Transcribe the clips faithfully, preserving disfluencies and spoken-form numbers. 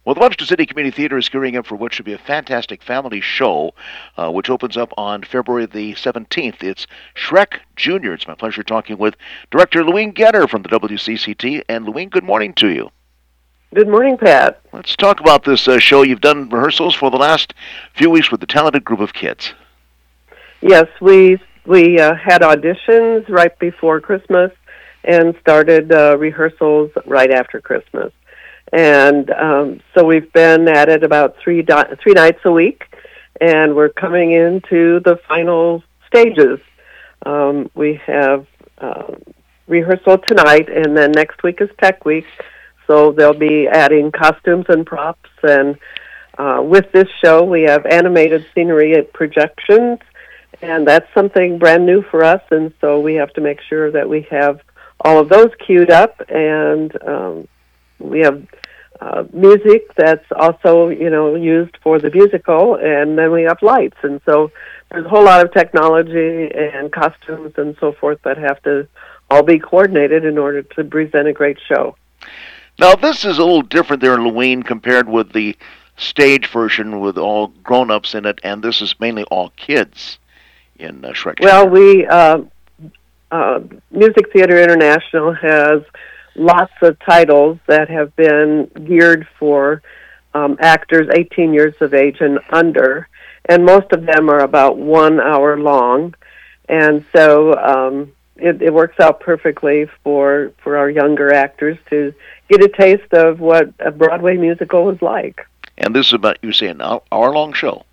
Well, the Webster City Community Theater is gearing up for what should be a fantastic family show, uh, which opens up on February the seventeenth. It's Shrek Junior It's my pleasure talking with Director Louine Getter from the W C C T. And Louine, good morning to you. Good morning, Pat. Let's talk about this uh, show. You've done rehearsals for the last few weeks with a talented group of kids. Yes, we we uh, had auditions right before Christmas and started uh, rehearsals right after Christmas. And um, so we've been at it about three di- three nights a week, and we're coming into the final stages. Um, we have uh, rehearsal tonight, and then next week is Tech Week. So they'll be adding costumes and props. And uh, with this show, we have animated scenery and projections, and that's something brand new for us. And so we have to make sure that we have all of those queued up, and um, we have uh, music that's also, you know, used for the musical, and then we have lights. And so there's a whole lot of technology and costumes and so forth that have to all be coordinated in order to present a great show. Now, this is a little different there, Louine, compared with the stage version with all grown-ups in it, and this is mainly all kids in uh, Shrek. Well, we, uh, uh, Music Theater International has lots of titles that have been geared for um, actors eighteen years of age and under, and most of them are about one hour long, and so um, it, it works out perfectly for, for our younger actors to get a taste of what a Broadway musical is like. And this is about, you say, an hour-long show?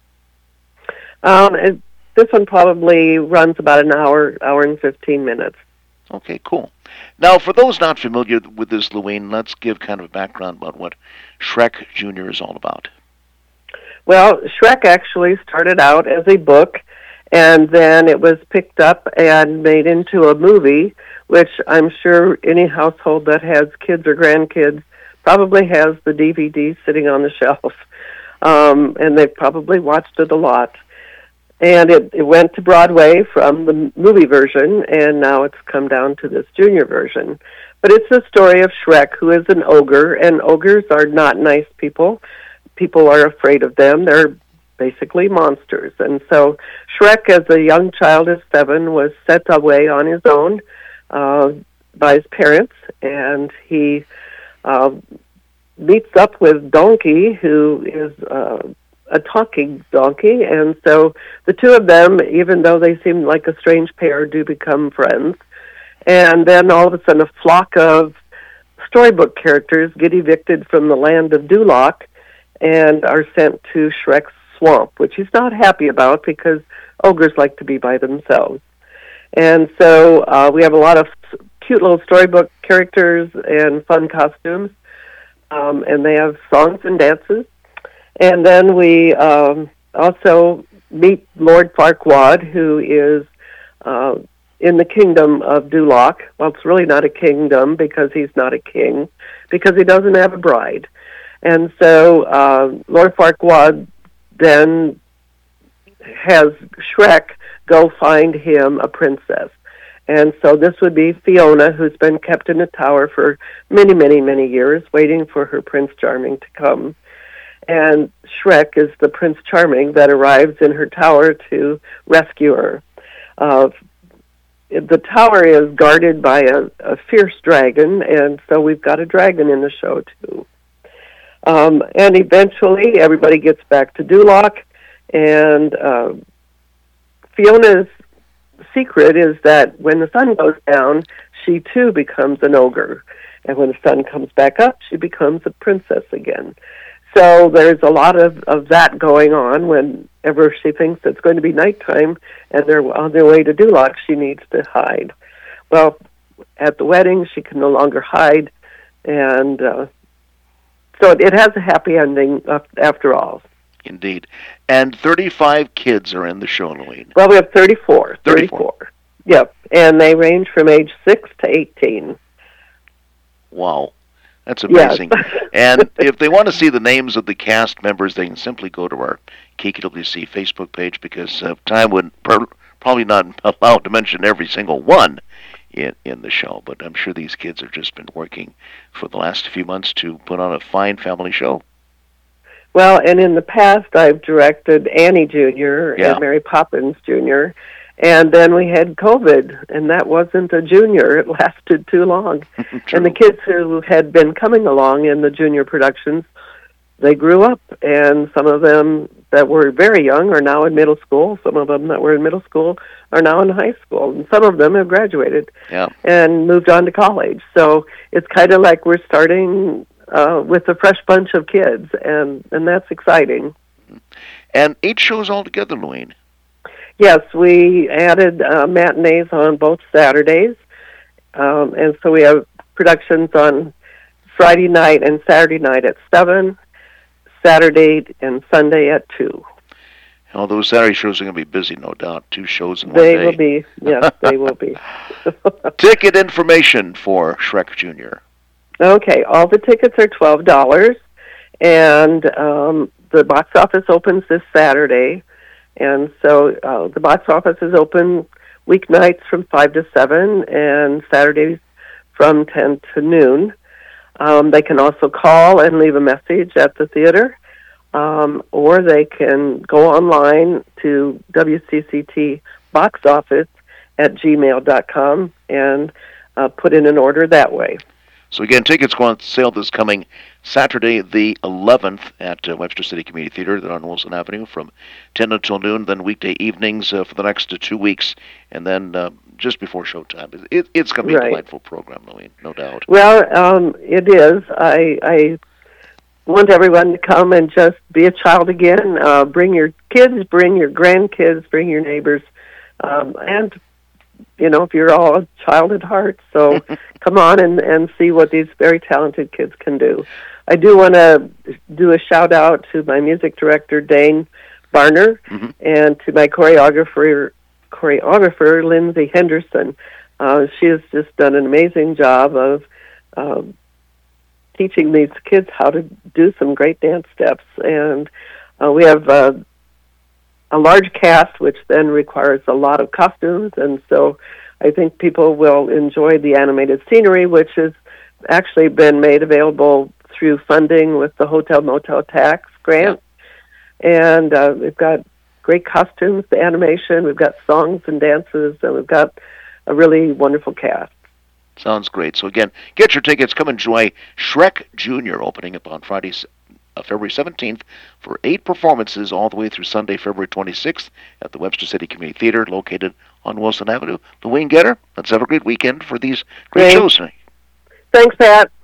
Um, it, this one probably runs about an hour, hour and fifteen minutes. Okay, cool. Now, for those not familiar with this, Louine, let's give kind of a background about what Shrek Junior is all about. Well, Shrek actually started out as a book, and then it was picked up and made into a movie, which I'm sure any household that has kids or grandkids probably has the D V D sitting on the shelf, um, and they've probably watched it a lot. And it, it went to Broadway from the movie version, and now it's come down to this junior version. But it's the story of Shrek, who is an ogre, and ogres are not nice people. People are afraid of them. They're basically monsters. And so Shrek, as a young child of seven, was sent away on his own uh, by his parents, and he uh, meets up with Donkey, who is uh, a talking donkey, and so the two of them, even though they seem like a strange pair, do become friends. And then all of a sudden a flock of storybook characters get evicted from the land of Duloc and are sent to Shrek's swamp, which he's not happy about because ogres like to be by themselves. And so uh, we have a lot of cute little storybook characters and fun costumes, um, and they have songs and dances. And then we um, also meet Lord Farquaad, who is uh, in the kingdom of Duloc. Well, it's really not a kingdom because he's not a king, because he doesn't have a bride. And so uh, Lord Farquaad then has Shrek go find him a princess. And so this would be Fiona, who's been kept in a tower for many, many, many years, waiting for her Prince Charming to come. And Shrek is the Prince Charming that arrives in her tower to rescue her. Uh, the tower is guarded by a, a fierce dragon, and so we've got a dragon in the show, too. Um, and eventually, everybody gets back to Duloc, and uh, Fiona's secret is that when the sun goes down, she, too, becomes an ogre. And when the sun comes back up, she becomes a princess again. So there's a lot of, of that going on. Whenever she thinks it's going to be nighttime and they're on their way to Duloc, she needs to hide. Well, at the wedding, she can no longer hide, and uh, so it has a happy ending after all. Indeed. And thirty-five kids are in the show, Louine. Well, we have thirty-four. thirty-four. thirty-four. Yep, and they range from age six to eighteen. Wow. That's amazing. Yes. And if they want to see the names of the cast members, they can simply go to our K K W C Facebook page, because uh, time would per- probably not allow to mention every single one in, in the show. But I'm sure these kids have just been working for the last few months to put on a fine family show. Well, and in the past, I've directed Annie Junior Yeah. and Mary Poppins Junior, and then we had COVID, and that wasn't a junior. It lasted too long. And the kids who had been coming along in the junior productions, they grew up, and some of them that were very young are now in middle school. Some of them that were in middle school are now in high school, and some of them have graduated Yeah. and moved on to college. So it's kind of like we're starting uh, with a fresh bunch of kids, and, and that's exciting. And eight shows altogether, Louine. Yes, we added uh, matinees on both Saturdays, um, and so we have productions on Friday night and Saturday night at seven, Saturday and Sunday at two. All those Saturday shows are going to be busy, no doubt. Two shows in one They day. will be, yes, they will be. Ticket information for Shrek Junior Okay, all the tickets are twelve dollars, and um, the box office opens this Saturday, and so uh, the box office is open weeknights from five to seven, and Saturdays from ten to noon. Um, they can also call and leave a message at the theater, um, or they can go online to W C C T box office at gmail dot com and uh, put in an order that way. So again, tickets go on sale this coming Saturday the eleventh at uh, Webster City Community Theater. They're on Wilson Avenue from ten until noon, then weekday evenings uh, for the next uh, two weeks, and then uh, just before showtime. It, it's going to be Right. a delightful program, Louine, no doubt. Well, um, it is. I, I want everyone to come and just be a child again. Uh, bring your kids, bring your grandkids, bring your neighbors, um, and you know, if you're all a child at heart, so come on and, and see what these very talented kids can do. I do want to do a shout out to my music director, Dane Barner, Mm-hmm. and to my choreographer, choreographer Lindsay Henderson. Uh, she has just done an amazing job of um, teaching these kids how to do some great dance steps. And uh, we have uh, a large cast, which then requires a lot of costumes, and so I think people will enjoy the animated scenery, which has actually been made available through funding with the Hotel Motel Tax Grant. Yeah. And uh, we've got great costumes, the animation, we've got songs and dances, and we've got a really wonderful cast. Sounds great. So again, get your tickets. Come enjoy Shrek Junior opening up on Friday, uh, February seventeenth for eight performances all the way through Sunday, February twenty-sixth at the Webster City Community Theater located on Wilson Avenue. Louine Getter, let's have a great weekend for these great Great. shows tonight. Thanks, Pat.